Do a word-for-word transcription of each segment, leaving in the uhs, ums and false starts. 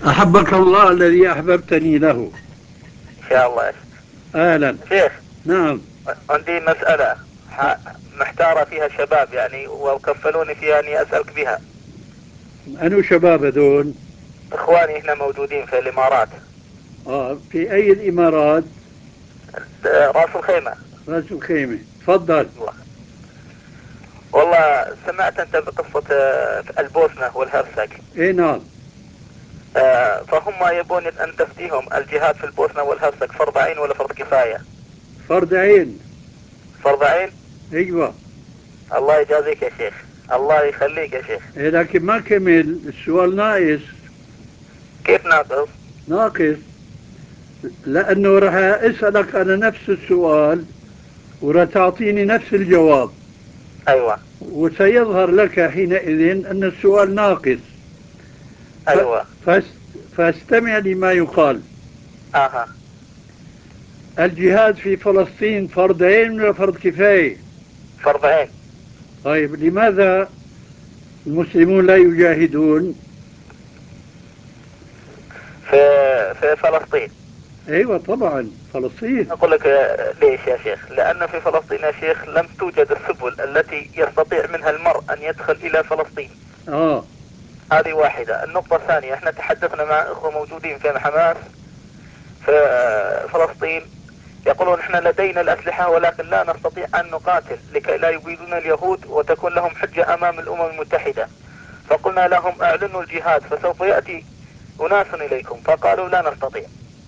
أحبك الله الذي أحببتني له. إن شاء الله. أهلا. شيخ، نعم. عندي مسألة ح- محتارة فيها الشباب يعني، وكفلوني فيها أني أسألك بها. أنو شباب هذول؟ إخواني هنا موجودين في الإمارات. آه، في أي الإمارات؟ راس الخيمة. راس الخيمة. تفضل. الله. والله سمعت أنت بقصة آه، البوسنة والهرسك. إيه نعم. آه، فهم يبون أن تفتيهم الجهاد في البوسنة والهرسك فرض عين ولا فرض كفاية؟ فرض عين. فرض عين. أيوة. الله يجازيك يا شيخ، الله يخليك يا شيخ. إيه لكن ما كمل السؤال، ناقص. كيف ناقص؟ ناقص لأنه راح أسألك أنا نفس السؤال وراح تعطيني نفس الجواب. أيوة. وسيظهر لك حينئذ أن السؤال ناقص. ف... أيوة. فاست... فاستمع لما يقال. أها. الجهاد في فلسطين فرض عين ولا فرض كفاية؟ فرض عين. طيب لماذا المسلمون لا يجاهدون؟ في في فلسطين. أيوة طبعا فلسطين. أقول لك آه، ليش يا شيخ؟ لأن في فلسطين يا شيخ لم توجد السبل التي يستطيع منها المرء أن يدخل إلى فلسطين. آه. هذه واحدة. النقطة الثانية، احنا تحدثنا مع إخوة موجودين في حماس في آه، فلسطين، يقولون احنا لدينا الأسلحة ولكن لا نستطيع أن نقاتل لكي لا يبيدون اليهود وتكون لهم حجة أمام الأمم المتحدة. فقلنا لهم اعلنوا الجهاد فسوف يأتي أناس إليكم، فقالوا لا نستطيع.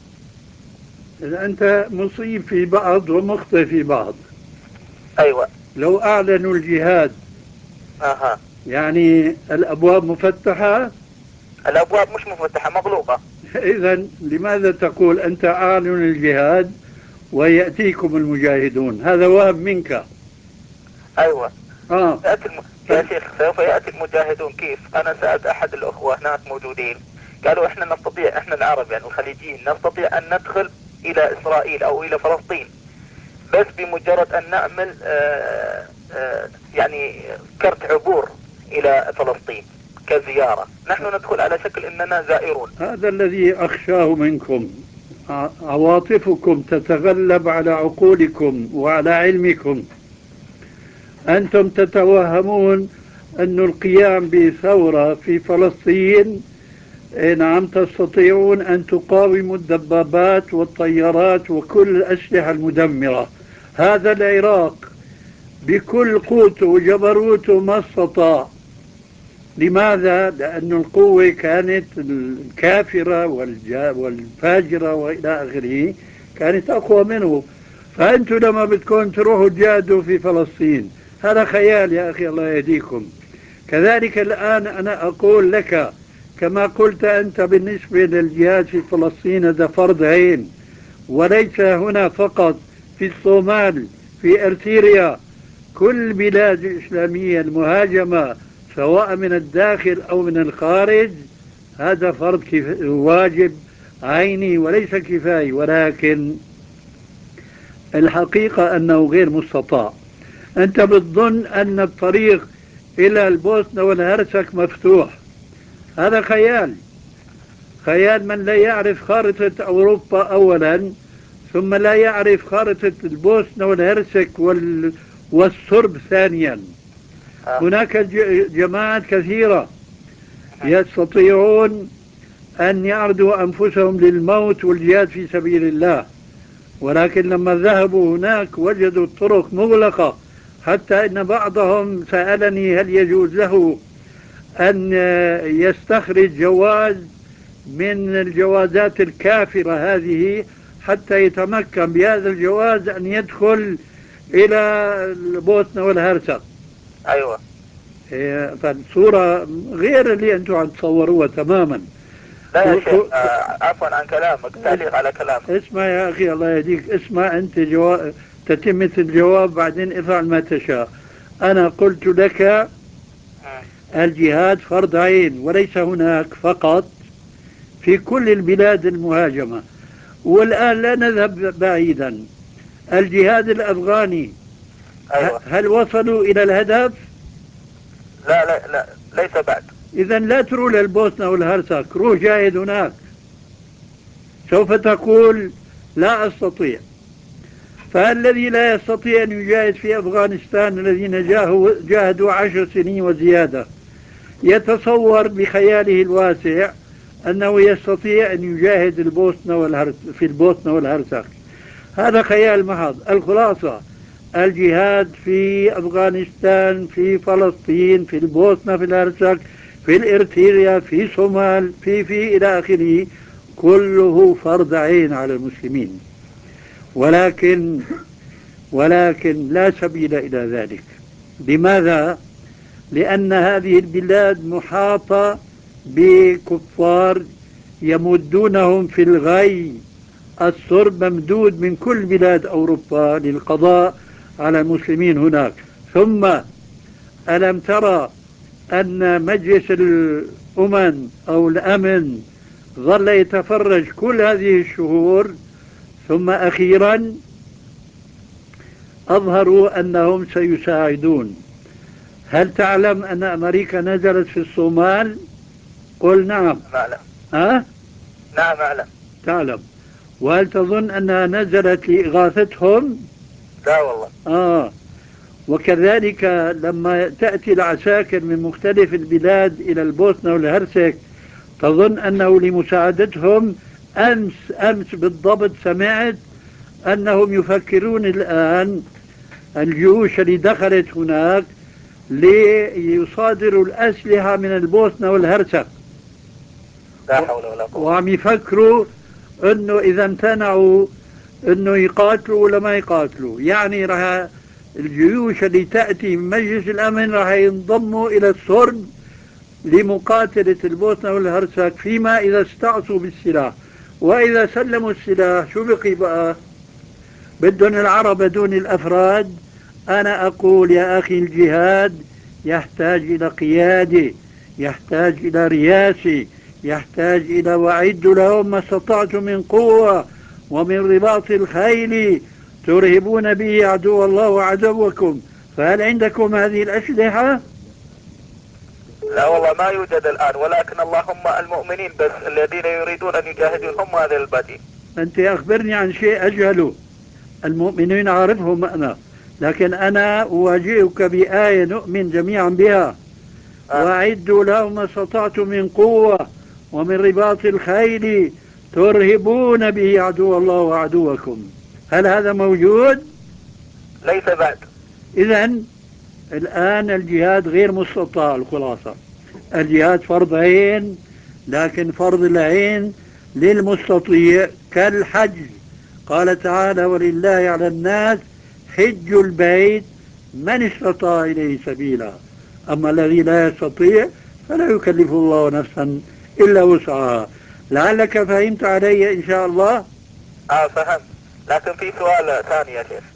إذا أنت مصيب في بعض ومخطئ في بعض. أيوة. لو أعلنوا الجهاد أها. يعني الأبواب مفتحة. الأبواب مش مفتحة، مغلوقة. إذا لماذا تقول أنت أعلن الجهاد ويأتيكم المجاهدون؟ هذا وهم منك. أيوة. آه. يأتي الم... يا شيخ سوف يأتي المجاهدون. كيف؟ أنا سألت أحد الأخوة هناك موجودين، قالوا إحنا نستطيع، إحنا العرب يعني الخليجيين نستطيع أن ندخل إلى إسرائيل أو إلى فلسطين، بس بمجرد أن نعمل آآ آآ يعني كرت عبور إلى فلسطين كزيارة، نحن ندخل على شكل أننا زائرون. هذا الذي أخشاه منكم. ع- عواطفكم تتغلب على عقولكم وعلى علمكم. أنتم تتوهمون أن القيام بثورة في فلسطين، إيه نعم، تستطيعون أن تقاوموا الدبابات والطيارات وكل الأسلحة المدمرة. هذا العراق بكل قوته وجبروته ما استطاع. لماذا؟ لأن القوة كانت الكافرة والفاجرة وإلى آخره كانت أقوى منه. فأنتم لما بدكم تروحوا تجاهدوا في فلسطين، هذا خيال يا أخي، الله يهديكم. كذلك الآن أنا أقول لك كما قلت أنت بالنسبة للجهاد في فلسطين هذا فرض عين، وليس هنا فقط، في الصومال، في أرتيريا، كل البلاد الإسلامية المهاجمة سواء من الداخل أو من الخارج، هذا فرض كف... واجب عيني وليس كفاية. ولكن الحقيقة أنه غير مستطاع. أنت بتظن أن الطريق إلى البوسنة والهرسك مفتوح. هذا خيال. خيال من لا يعرف خارطة أوروبا أولا، ثم لا يعرف خارطة البوسنة والهرسك وال... والصرب ثانيا. آه. هناك جماعات كثيرة يستطيعون أن يعرضوا أنفسهم للموت والجهاد في سبيل الله، ولكن لما ذهبوا هناك وجدوا الطرق مغلقة. حتى إن بعضهم سألني هل يجوز له أن يستخرج جواز من الجوازات الكافرة هذه حتى يتمكن بهذا الجواز أن يدخل إلى البوسنة والهرسك. أيوة. فالصورة غير اللي أنتم عم تصوروها تماما. لا يا شيخ، آه عفوا عن كلامك، تعليق على كلامك. اسمع يا أخي الله يهديك، اسمع أنت جواب تتمة الجواب بعدين افعل ما تشاء. أنا قلت لك الجهاد فرض عين، وليس هناك فقط، في كل البلاد المهاجمة. والآن لا نذهب بعيدا، الجهاد الأفغاني أيوة. هل وصلوا إلى الهدف؟ لا لا لا، ليس بعد. إذا لا تروح للبوسنة والهرسك، روح جاهد هناك. سوف تقول لا أستطيع. فالذي لا يستطيع أن يجاهد في أفغانستان الذين جاهدوا عشر سنين وزيادة يتصور بخياله الواسع أنه يستطيع أن يجاهد البوسنة والهرس في البوسنة والهرسك. هذا خيال محض. الخلاصة الجهاد في أفغانستان، في فلسطين، في البوسنة، في الهرسك، في الإرتريا، في صومال، في في إلى آخره، كله فرض عين على المسلمين. ولكن ولكن لا سبيل إلى ذلك. لماذا؟ لأن هذه البلاد محاطة بكفار يمدونهم في الغي. السرب ممدود من كل بلاد أوروبا للقضاء على المسلمين هناك. ثم ألم ترى أن مجلس الأمم أو الأمن ظل يتفرج كل هذه الشهور، ثم أخيرا أظهروا أنهم سيساعدون. هل تعلم أن أمريكا نزلت في الصومال؟ قل نعم. أعلم. ها؟ نعم أعلم. تعلم. وهل تظن أنها نزلت لإغاثتهم؟ لا والله. آه. وكذلك لما تأتي العساكر من مختلف البلاد إلى البوسنة والهرسك تظن أنه لمساعدتهم؟ أمس أمس بالضبط سمعت أنهم يفكرون الآن الجيوش اللي دخلت هناك ليصادروا الأسلحة من البوسنة والهرسك. لا حول ولا قوة. وعم يفكروا أنه إذا امتنعوا أنه يقاتلوا ولا ما يقاتلوا. يعني راح الجيوش اللي تأتي من مجلس الأمن راح ينضموا إلى السرب لمقاتلة البوسنة والهرسك فيما إذا استعصوا بالسلاح. وإذا سلموا السلاح شو بقي بقى؟ بدهم العرب دون الأفراد. أنا أقول يا أخي الجهاد يحتاج إلى قيادة، يحتاج إلى رياسة، يحتاج إلى وأعد لهم ما استطعتم من قوة ومن رباط الخيل ترهبون به عدو الله وعدوكم. فهل عندكم هذه الأسلحة؟ لا والله ما يوجد الآن، ولكن اللهم المؤمنين بس الذين يريدون أن يجاهدون هم هذا البديل. أنت أخبرني عن شيء أجهله. المؤمنين عارفهم أنا، لكن أنا أواجهك بآية نؤمن جميعا بها. آه. وأعدوا لهم ما استطعتم من قوة ومن رباط الخيل ترهبون به عدو الله وعدوكم. هل هذا موجود؟ ليس بعد. إذا الآن الجهاد غير مستطاع. الخلاصة الجهاد فرض عين، لكن فرض العين للمستطيع كالحج. قال تعالى ولله على الناس حج البيت من استطاع إليه سبيلا. أما الذي لا يستطيع فلا يكلف الله نفسا إلا وسعها. لعلك فهمت علي إن شاء الله. اه فهمت، لكن في سؤال ثاني يا شيخ.